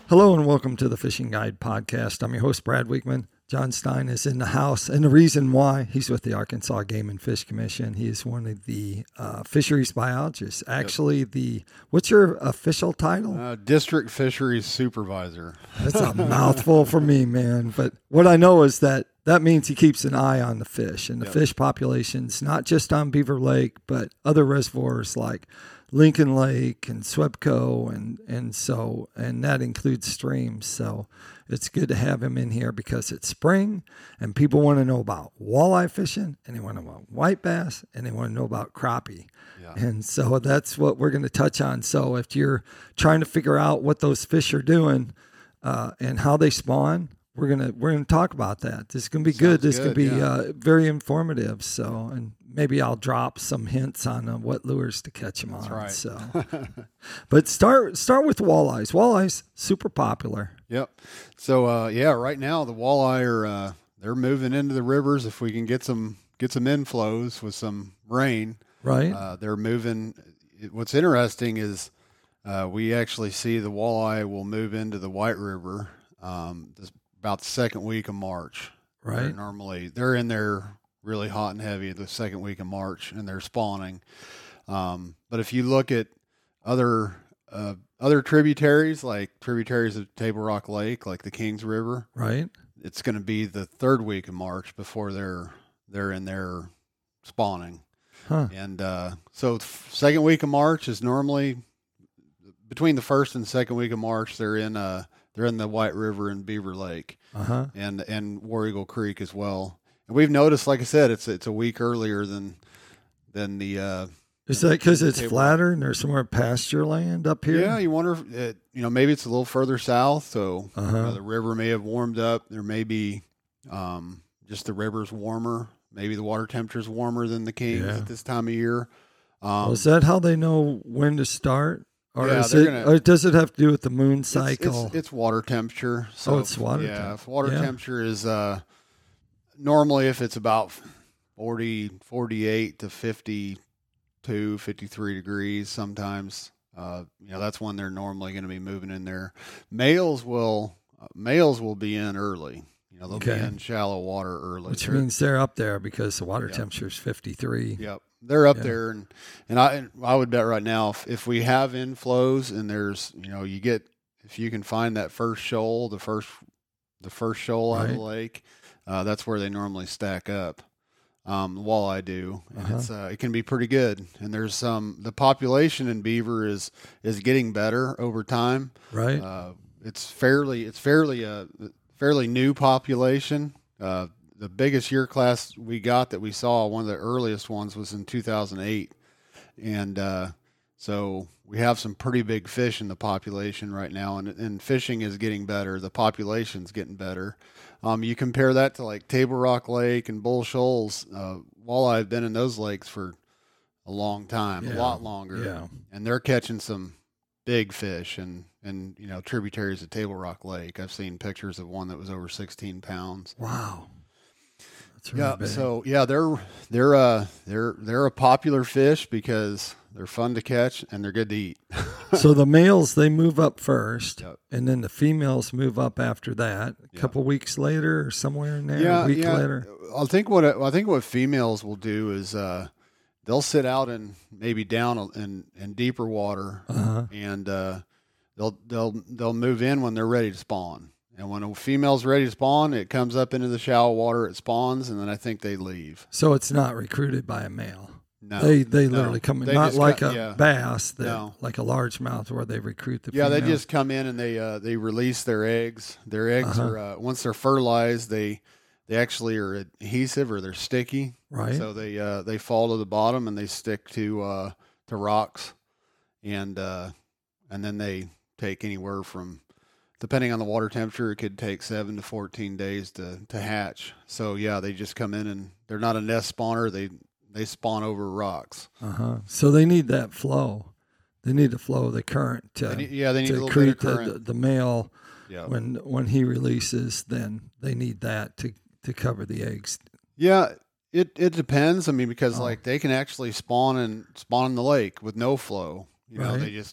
Hello and welcome to the Fishing Guide Podcast. I'm your host, Brad Weekman. John Stein is in the house, and the reason why, he's with the Arkansas Game and Fish Commission. He is one of the fisheries biologists. Actually, what's your official title? District Fisheries Supervisor. That's a mouthful for me, man. But what I know is that means he keeps an eye on the fish and the fish populations, not just on Beaver Lake, but other reservoirs like Lincoln Lake and Swebco, and that includes streams. So it's good to have him in here because it's spring and people want to know about walleye fishing, and they want to know about white bass, and they want to know about crappie. Yeah. And so that's what we're going to touch on. So if you're trying to figure out what those fish are doing and how they spawn, we're gonna talk about that. This is gonna be good. This could be very informative. So, and maybe I'll drop some hints on what lures to catch them on. Right. So, but start with walleyes. Walleyes super popular. Yep. So right now the walleye are they're moving into the rivers if we can get some inflows with some rain. Right. They're moving. What's interesting is we actually see the walleye will move into the White River. About the second week of March. Right. They're in there really hot and heavy the second week of March, and they're spawning. But if you look at other tributaries, like tributaries of Table Rock Lake, like the Kings River, right, it's going to be the third week of March before they're in there spawning. Huh. And so second week of March is normally between the first and second week of March. They're in the White River and Beaver Lake, and War Eagle Creek as well. And we've noticed, like I said, it's a week earlier than the. Is that because it's flatter and there's some more pasture land up here? Yeah, you wonder if maybe it's a little further south, so the river may have warmed up. There may be just the river's warmer. Maybe the water temperature's warmer than the Kings at this time of year. Is that how they know when to start? Or or does it have to do with the moon cycle? It's water temperature. So it's water temperature. Yeah, if water temperature is normally if it's about 48 to 52, 53 degrees sometimes, that's when they're normally going to be moving in there. Males will be in early. They'll be in shallow water early. Which means they're up there because the water temperature is 53. Yep. They're up there, and I would bet right now if we have inflows and there's if you can find that first shoal, the first shoal out of the lake, that's where they normally stack up. Walleye do, and it can be pretty good. And there's the population in beaver is getting better over time. Right. It's fairly new population. The biggest year class we got that we saw, one of the earliest ones, was in 2008. And so we have some pretty big fish in the population right now, and fishing is getting better. The population's getting better. You compare that to like Table Rock Lake and Bull Shoals. Walleye have been in those lakes for a long time, a lot longer. Yeah. And they're catching some big fish and tributaries of Table Rock Lake. I've seen pictures of one that was over 16 pounds. Wow. Really big. So they're a popular fish because they're fun to catch and they're good to eat. So the males, they move up first, and then the females move up after that. A couple weeks later, or somewhere in there, a week later. I think what females will do is they'll sit out and maybe down in deeper water, and they'll move in when they're ready to spawn. And when a female's ready to spawn, it comes up into the shallow water, it spawns, and then I think they leave. So it's not recruited by a male. No. They literally come in, not like a bass, like a largemouth where they recruit the female. They just come in and they release their eggs. Their eggs are, once they're fertilized, they actually are adhesive or they're sticky. Right. So they fall to the bottom and they stick to rocks. And then they take anywhere from, depending on the water temperature, it could take 7 to 14 days to hatch. So they just come in and they're not a nest spawner. They spawn over rocks. So they need that flow. They need the flow of the current to they need a little create bit of current. The male. Yeah. When he releases, then they need that to cover the eggs. Yeah, it depends. I mean, because like they can actually spawn in the lake with no flow. Right. They just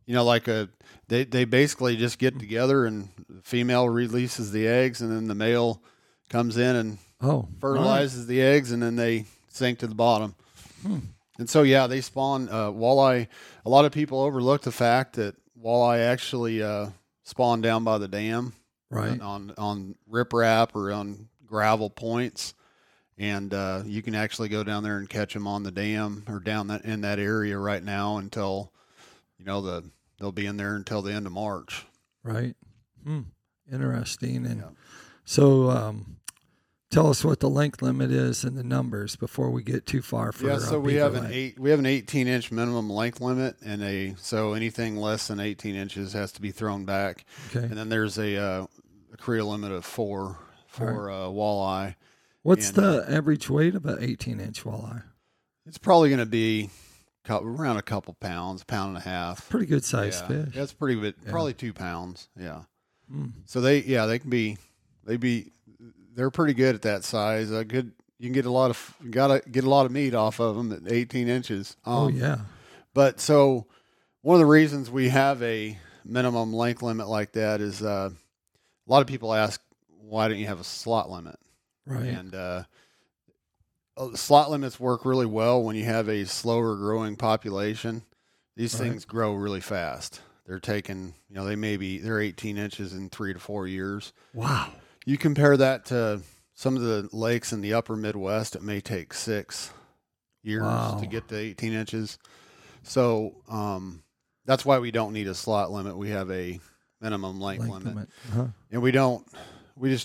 they basically just get together and the female releases the eggs and then the male comes in and fertilizes the eggs and then they sink to the bottom. And so, yeah, they spawn walleye. A lot of people overlook the fact that walleye actually spawn down by the dam, right, on riprap or on gravel points. And you can actually go down there and catch them on the dam or down in that area right now until, they'll be in there until the end of March. Right. Interesting. And so tell us what the length limit is and the numbers before we get too far. So we have an 18-inch minimum length limit, so anything less than 18 inches has to be thrown back. Okay. And then there's a creel limit of 4 for walleye. What's the average weight of an 18-inch walleye? It's probably going to be around a couple pounds, pound and a half. Pretty good sized fish. That's pretty good. Yeah. Probably 2 pounds. Yeah. So they can be, they're pretty good at that size. You can get a lot of meat off of them at 18 inches. But so one of the reasons we have a minimum length limit like that is a lot of people ask, why don't you have a slot limit? Right. And slot limits work really well when you have a slower growing population. These things grow really fast. They're taking, they're 18 inches in 3 to 4 years. Wow. You compare that to some of the lakes in the upper Midwest, it may take 6 years to get to 18 inches. So that's why we don't need a slot limit. We have a minimum length limit. And we just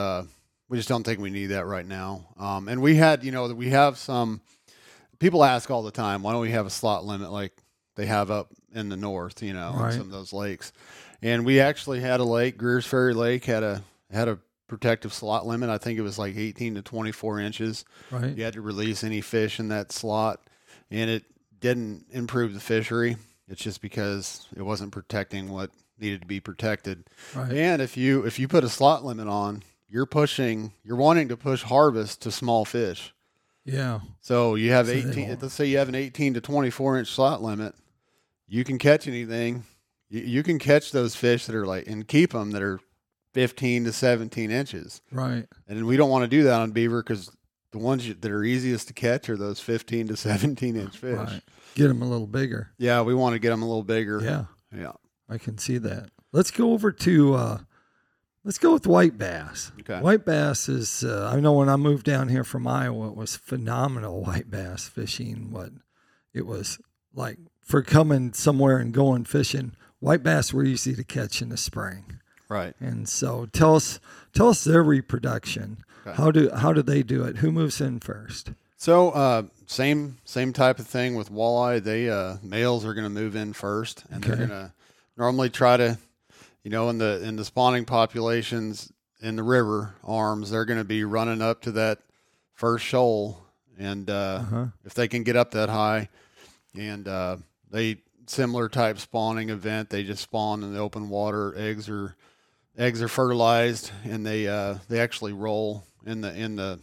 don't think we need that right now. And we have some people ask all the time, why don't we have a slot limit like they have up in the north, in some of those lakes. And we actually had a lake, Greer's Ferry Lake had a protective slot limit. I think it was like 18 to 24 inches. Right. You had to release any fish in that slot, and it didn't improve the fishery. It's just because it wasn't protecting what needed to be protected. Right. And if you put a slot limit on, you're wanting to push harvest to small fish. Yeah. So you have let's say you have an 18 to 24 inch slot limit. You can catch anything. You can catch those fish that are and keep them that are 15 to 17 inches. Right. And we don't want to do that on beaver because the ones that are easiest to catch are those 15 to 17 inch fish. Right. Get them a little bigger. Yeah, we want to get them a little bigger. Yeah. Yeah. I can see that. Let's go over to, let's go with white bass. Okay. White bass is, I know when I moved down here from Iowa, it was phenomenal white bass fishing. It was like for coming somewhere and going fishing, white bass were easy to catch in the spring. Right. And so tell us their reproduction. Okay. How do they do it? Who moves in first? So same type of thing with walleye. They males are going to move in first, and they're going to normally try to, in the spawning populations in the river arms, they're going to be running up to that first shoal, and if they can get up that high, and they similar type spawning event, they just spawn in the open water. Eggs are fertilized, and they actually roll in the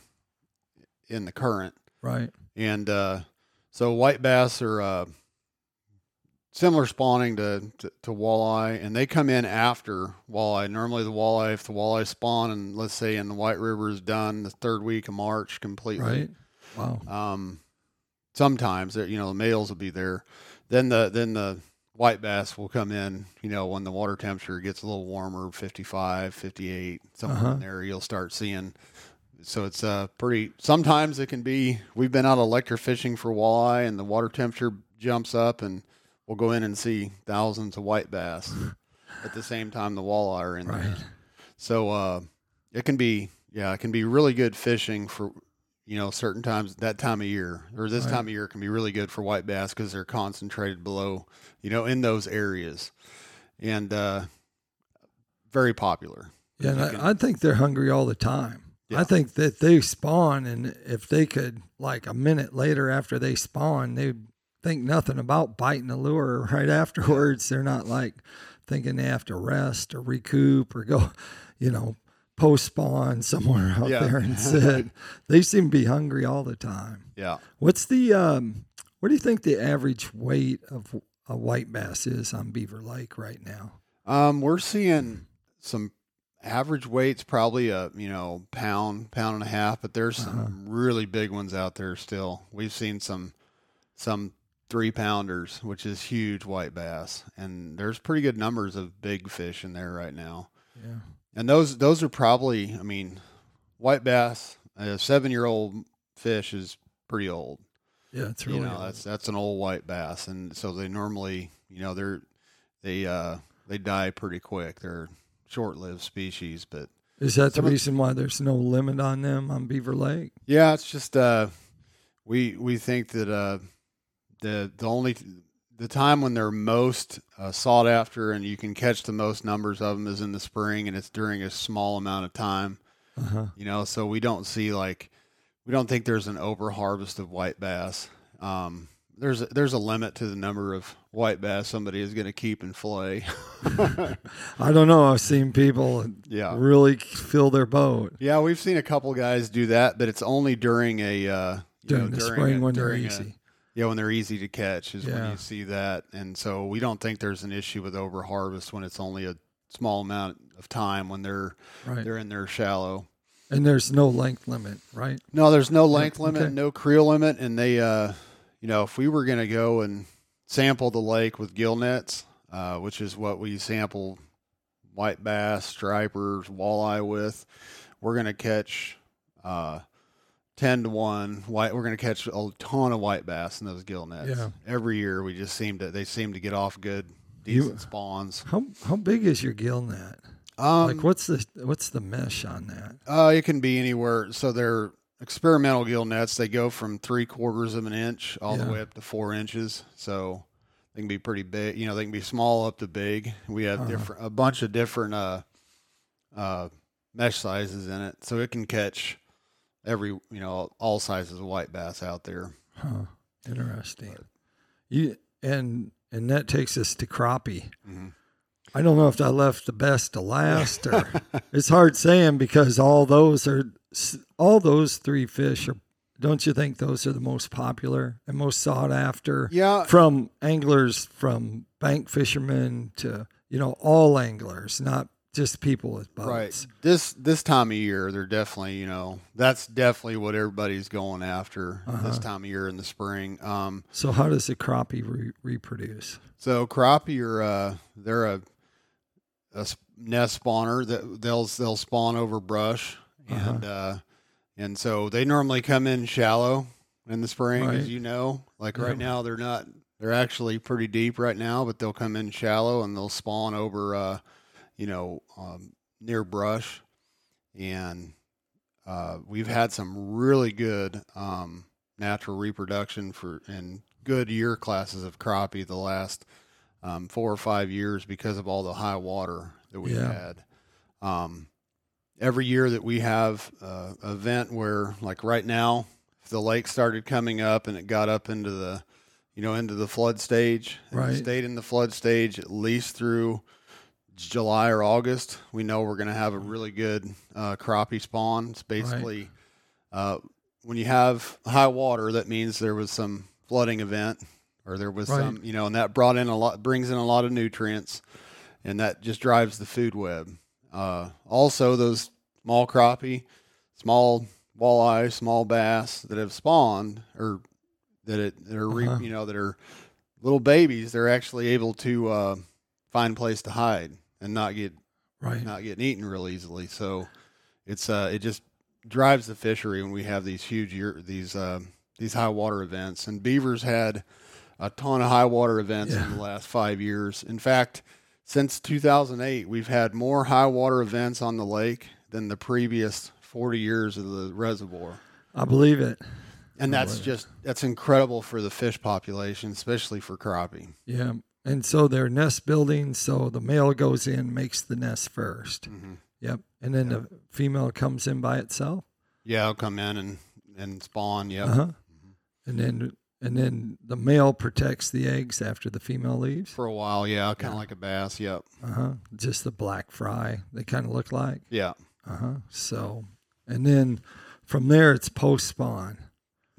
current. Right. And so white bass are similar spawning to walleye, and they come in after walleye. Normally if the walleye spawn, and let's say in the White River is done the 3rd week of March completely. Right. Wow. Sometimes the males will be there. Then the white bass will come in, when the water temperature gets a little warmer, 55, 58, somewhere in there, you'll start seeing. So it's sometimes it can be, we've been out electrofishing for walleye and the water temperature jumps up and we'll go in and see thousands of white bass at the same time the walleye are in there. So it can be really good fishing for, certain times, that time of year, or this time of year can be really good for white bass because they're concentrated below, in those areas, and very popular. Yeah, and I think they're hungry all the time. Yeah. I think that they spawn, and if they could, like a minute later after they spawn, they'd think nothing about biting the lure right afterwards. They're not like thinking they have to rest or recoup or go, post spawn somewhere out there and sit. They seem to be hungry all the time. Yeah. What's the what do you think the average weight of a white bass is on Beaver Lake right now? We're seeing some average weights, probably a pound and a half, but there's some really big ones out there still. We've seen some 3-pounders, which is huge white bass, and there's pretty good numbers of big fish in there right now. Yeah. And those are probably, white bass, a 7-year-old fish is pretty old. Yeah, it's really old. That's an old white bass, and so they normally, they die pretty quick. They're short-lived species, but is that the reason why there's no limit on them on Beaver Lake? Yeah, it's just we think that the time when they're most sought after and you can catch the most numbers of them is in the spring, and it's during a small amount of time. So we don't think there's an over harvest of white bass. There's a limit to the number of white bass somebody is going to keep and fillet. I don't know. I've seen people really fill their boat. Yeah, we've seen a couple guys do that, but it's only during the spring when they're easy. When they're easy to catch is when you see that. And so we don't think there's an issue with over harvest when it's only a small amount of time when they're in there shallow. And there's no length limit, right? No, there's no length limit, no creel limit, and they if we were going to go and sample the lake with gill nets, which is what we sample white bass, stripers, walleye with, we're going to catch 10 to 1 white. We're going to catch a ton of white bass in those gill nets. Yeah. Every year we just they seem to get off good, decent spawns. How big is your gill net? What's the mesh on that? It can be anywhere. So they're experimental gill nets. They go from 3/4 of an inch all the way up to 4 inches. So they can be pretty big. They can be small up to big. We have a bunch of different mesh sizes in it, so it can catch all sizes of white bass out there. Interesting. And that takes us to crappie. Mm-hmm. I don't know if I left the best to last, or it's hard saying because all those 3 fish are. Don't you think those are the most popular and most sought after? Yeah. From anglers, from bank fishermen to all anglers, not just people with boats. Right. This time of year, they're definitely that's definitely what everybody's going after this time of year in the spring. So how does the crappie reproduce? So crappie they're a nest spawner that they'll spawn over brush, and so they normally come in shallow in the spring, as right now they're actually pretty deep right now, but they'll come in shallow and they'll spawn over near brush, and we've had some really good natural reproduction and good year classes of crappie the last 4 or 5 years because of all the high water that we've had. Every year that we have an event where, like right now, if the lake started coming up and it got up into the into the flood stage, and it stayed in the flood stage at least through July or August, we know we're going to have a really good crappie spawn. It's basically when you have high water, that means there was some flooding event, or there was some, and that brings in a lot of nutrients, and that just drives the food web. Also, those small crappie, small walleye, small bass that have spawned, or that are little babies, they're actually able to find a place to hide and not getting eaten real easily. So it just drives the fishery when we have these huge these high water events. And Beaver's had a ton of high water events in the last 5 years. In fact, since 2008, we've had more high water events on the lake than the previous 40 years of the reservoir. I believe it. And that's incredible for the fish population, especially for crappie. Yeah. And so they're nest building, so the male goes in, makes the nest first. Mm-hmm. Yep. And then the female comes in by itself? Yeah, it'll come in and spawn, yep. And then the male protects the eggs after the female leaves? For a while, kind of like a bass, yep. Just the black fry, they kind of look like? Yeah. So, and then from there it's post-spawn. Yep.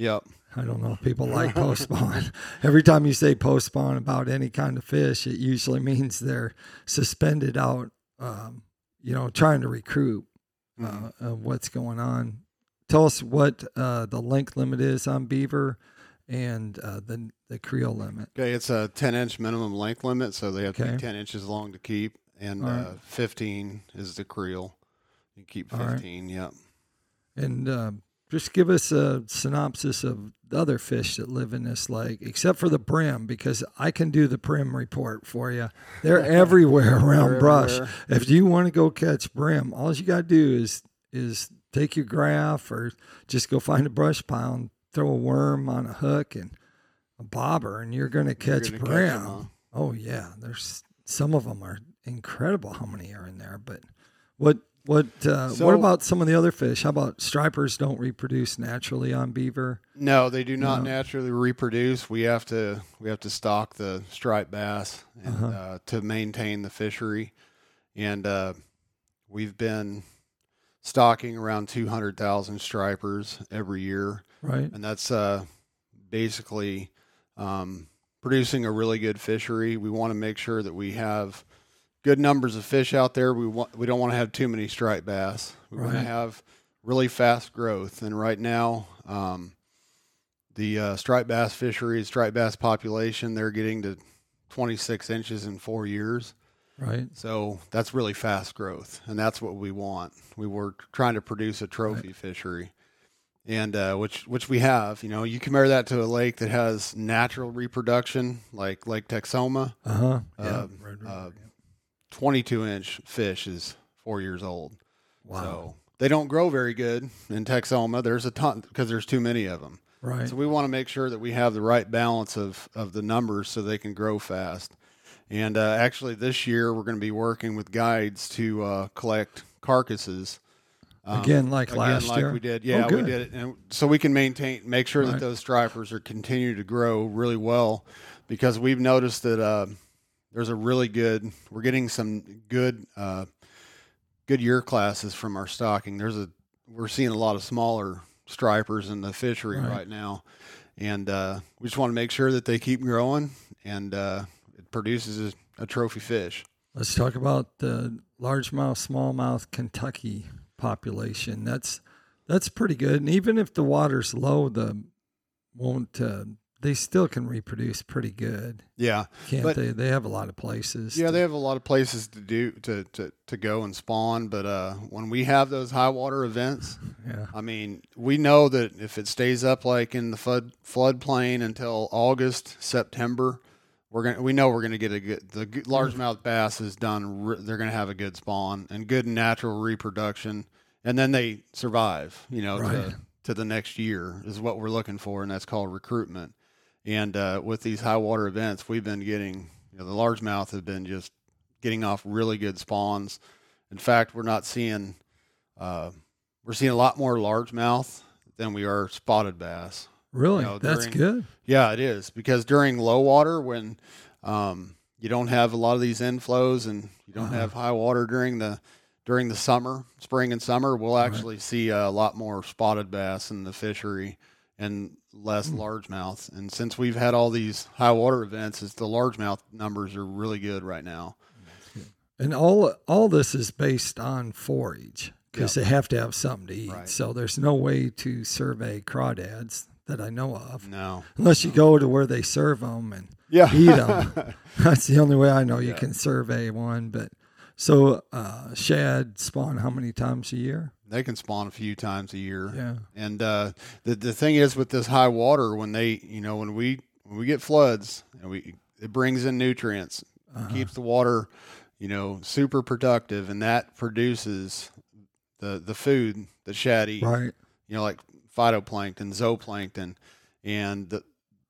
I don't know if people like post spawn. Every time you say post spawn about any kind of fish, it usually means they're suspended out, trying to recruit what's going on. Tell us what the length limit is on beaver and the creel limit. Okay, it's a 10-inch minimum length limit, so they have to Okay. be 10 inches long to keep, and All right. 15 is the creel. You keep All right. 15, yep. And just give us a synopsis of the other fish that live in this lake, except for the brim, because I can do the brim report for you. They're everywhere around They're brush. everywhere. If you want to go catch brim, all you got to do is take your graph or just go find a brush pile and throw a worm on a hook and a bobber, and you're going to catch gonna brim. catch 'em, huh? Oh yeah, there's some of them are incredible. How many are in there? But what about some of the other fish? How about stripers don't reproduce naturally on beaver? No, they do not No. naturally reproduce. We have to stock the striped bass and, to maintain the fishery, and we've been stocking around 200,000 stripers every year, Right. and that's basically producing a really good fishery. We want to make sure that we have good numbers of fish out there. We don't want to have too many striped bass. We want to Right. have really fast growth. And right now, the striped bass fishery, striped bass population, they're getting to 26 inches in 4 years. Right. So that's really fast growth, and that's what we want. We were trying to produce a trophy fishery, and which we have. You compare that to a lake that has natural reproduction, like Lake Texoma. Yeah. 22-inch fish is 4 years old. Wow. So they don't grow very good in Texoma. There's a ton because there's too many of them. Right. So we want to make sure that we have the right balance of the numbers so they can grow fast. And actually, this year we're going to be working with guides to collect carcasses. Again, like last year? We did. Yeah, Oh, we good. did it. And so we can make sure Right. that those stripers are continue to grow really well, because we've noticed that there's a really good, we're getting some good year classes from our stocking. We're seeing a lot of smaller stripers in the fishery right now. And we just want to make sure that they keep growing and it produces a trophy fish. Let's talk about the largemouth, smallmouth Kentucky population. That's pretty good. And even if the water's low, they still can reproduce pretty good. Yeah. Can't But- they? They have a lot of places. Yeah, they have a lot of places to go and spawn, but when we have those high water events, Yeah. I mean, we know that if it stays up like in the floodplain until August, September, we know we're gonna get the largemouth bass is done. They're gonna have a good spawn and good natural reproduction, and then they survive. Right. To the next year is what we're looking for, and that's called recruitment. And with these high water events, we've been getting the largemouth have been just getting off really good spawns. In fact, we're seeing a lot more largemouth than we are spotted bass. Really? That's good. Yeah, it is, because during low water, when you don't have a lot of these inflows and you don't have high water during the summer, spring and summer, we'll actually see a lot more spotted bass in the fishery and less largemouth. And since we've had all these high water events, the largemouth numbers are really good right now. And all this is based on forage, because they have to have something to eat. Right. So there's no way to survey crawdads that I know of, No. unless you go to where they serve them and Yeah. eat them. That's the only way I know you can survey one. But so shad spawn how many times a year? They can spawn a few times a year. Yeah. And the thing is, with this high water, when we get floods, it brings in nutrients, keeps the water, super productive, and that produces the food that shad eat. Right. Like phytoplankton, zooplankton, and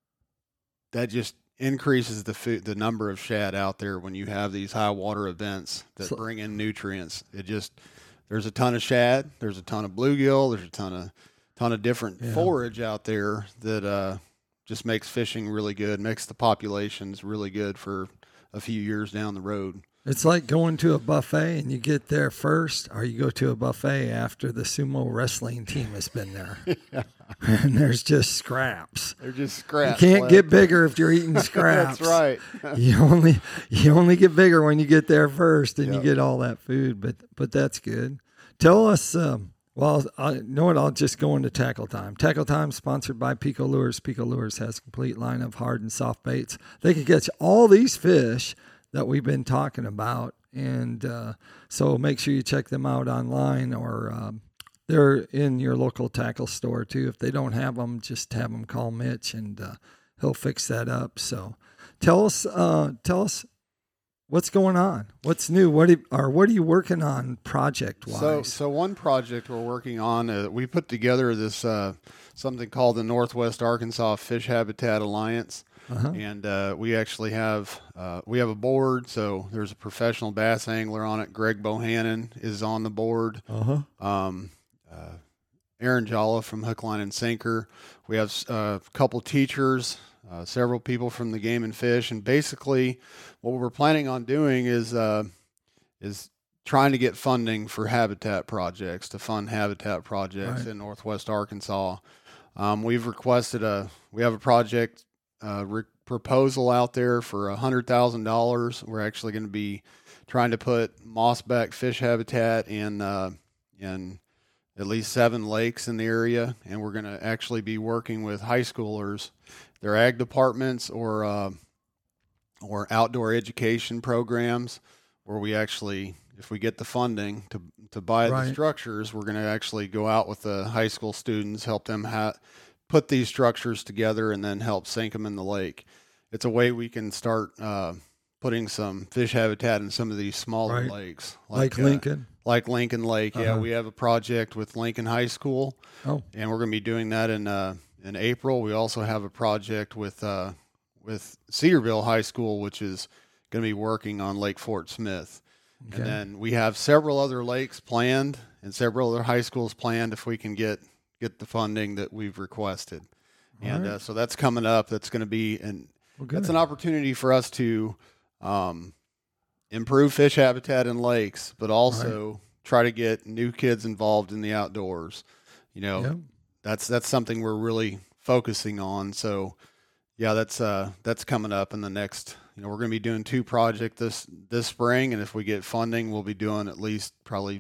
that just increases the number of shad out there when you have these high water events that bring in nutrients. There's a ton of shad, there's a ton of bluegill, there's a ton of different forage out there that just makes fishing really good, makes the populations really good for a few years down the road. It's like going to a buffet and you get there first, or you go to a buffet after the sumo wrestling team has been there. Yeah. And there's just scraps. They're just scraps. You can't get bigger if you're eating scraps. That's right. you only get bigger when you get there first and you get all that food. But that's good. Tell us. Well, I know what. I'll just go into Tackle Time. Tackle Time sponsored by Pico Lures. Pico Lures has a complete line of hard and soft baits. They can catch all these fish that we've been talking about, and so make sure you check them out online, or they're in your local tackle store too. If they don't have them, just have them call Mitch, and he'll fix that up. So, tell us what's going on, what's new, what are you working on project wise? So one project we're working on, we put together this something called the Northwest Arkansas Fish Habitat Alliance. And we actually have a board. So there's a professional bass angler on it. Greg Bohannon is on the board. Aaron Jalla from Hook, Line, and Sinker. We have a couple teachers, several people from the Game and Fish, and basically what we're planning on doing is trying to get funding for habitat projects, to fund habitat projects in Northwest Arkansas. We've requested we have a project proposal out there for $100,000. We're actually going to be trying to put mossback fish habitat in at least 7 lakes in the area, and we're going to actually be working with high schoolers, their ag departments, or outdoor education programs, where we actually, if we get the funding to buy the structures, we're going to actually go out with the high school students, help them put these structures together, and then help sink them in the lake. It's a way we can start putting some fish habitat in some of these smaller lakes, like Lincoln. Like Lincoln Lake. Yeah, we have a project with Lincoln High School, and we're going to be doing that in April. We also have a project with Cedarville High School, which is going to be working on Lake Fort Smith. Okay. And then we have several other lakes planned and several other high schools planned if we can get the funding that we've requested. And so that's coming up. That's going to be that's an opportunity for us to improve fish habitat in lakes, but also try to get new kids involved in the outdoors. That's something we're really focusing on. So yeah, that's coming up in the next, we're going to be doing 2 projects this spring. And if we get funding, we'll be doing at least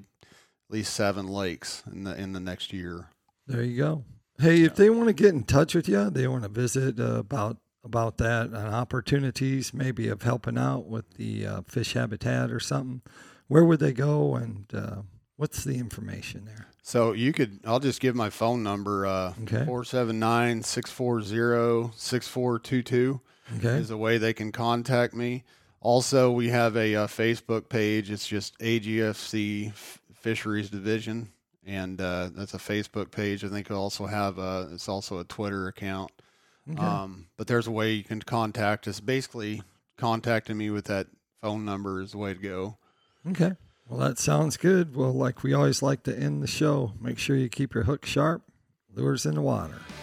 7 lakes in the next year. There you go. Hey, if they want to get in touch with you, they want to visit about that and opportunities maybe of helping out with the fish habitat or something, where would they go, and what's the information there? So I'll just give my phone number, 479-640-6422 is a way they can contact me. Also, we have a Facebook page. It's just AGFC Fisheries Division. And that's a Facebook page. I think we also have it's also a Twitter account. Okay. But there's a way you can contact us. Basically, contacting me with that phone number is the way to go. Okay. Well, that sounds good. Well, like we always like to end the show, make sure you keep your hook sharp, lures in the water.